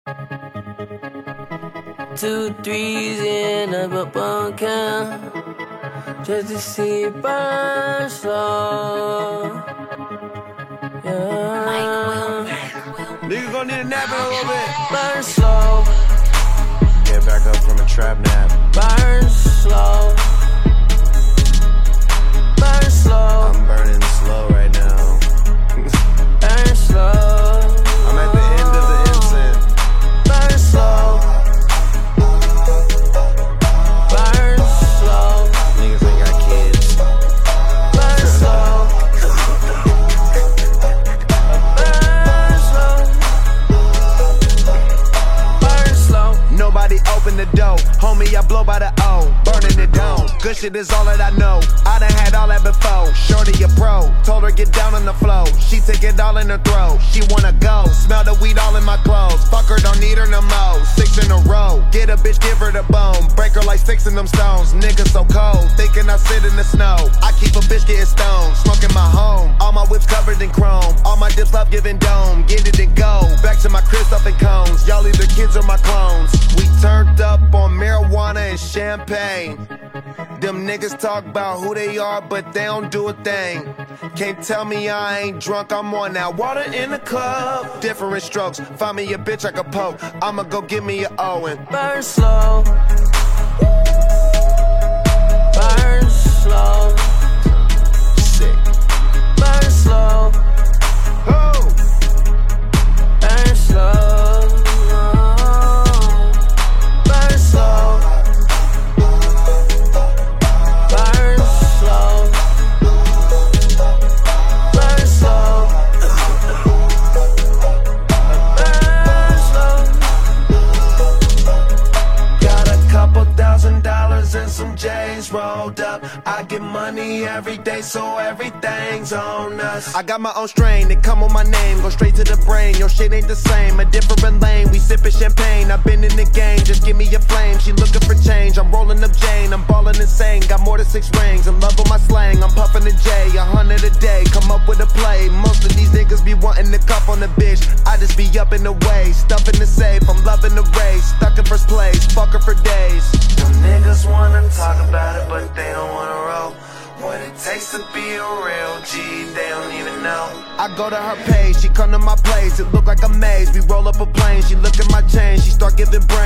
2 3s in a bubble count, just to see it burn slow. Yeah. Nigga gon' need a nap in a little bit. Burn slow. Get back up from a trap nap. Burn slow. Burn slow. I'm burning slow right now. Burn slow. I'm at the end of the incense. Burn slow. Burn slow. Niggas ain't got kids. Burn slow. Burn slow. Burn slow. Nobody open the door. Homie, I blow by the O. Burning it down. Good shit is all that I know. I done had all that before. Shorty a pro. Told her get down on the floor. She take it all in her throat. She wanna go. Smell the weed all in my clothes. Fuck her, don't need her no more. 6 in a row. Get a bitch, give her the bone. Break her like sticks in them stones. Niggas so cold. Thinking I sit in the snow. I keep a bitch getting stoned. Smoking my home. All my whips covered in chrome. All my dips love giving dome. Get it and go. Back to my crib up in cones. Y'all either kids or my clones. We turned up on marijuana and champagne. Them niggas talk about who they are, but they don't do a thing. Can't tell me I ain't drunk, I'm on that water in the club. Different strokes, find me a bitch I can poke. I'ma go give me a Owen. Burn slow. Burn slow. Sick. Burn slow. Oh. Burn slow. Burn slow. Burn slow. Burn slow. Burn slow. Got a couple $1,000 and some J's rolled up. I get money every day, so everything's on us. I got my own strain, it come on my name, go straight to the brain. Your shit ain't the same, a different lane. We sippin' champagne, I've been in the game, just give me a flame. She looking for change, I'm rolling up Jane, I'm ballin' insane. Got more than 6 rings, in love with my slang. I'm puffin' a J, 100 a day, come up with a play. Most of these niggas be wanting to cuff on the bitch. I just be up in the way, stuffing the safe. I'm loving the race, stuck in first place, fuck her for days. Them niggas wanna talk about it, but they don't wanna roll. What it takes to be a real G, they don't even know. I go to her page, she come to my place, it look like a maze. We roll up a plane, she look at my chain, she start giving brain.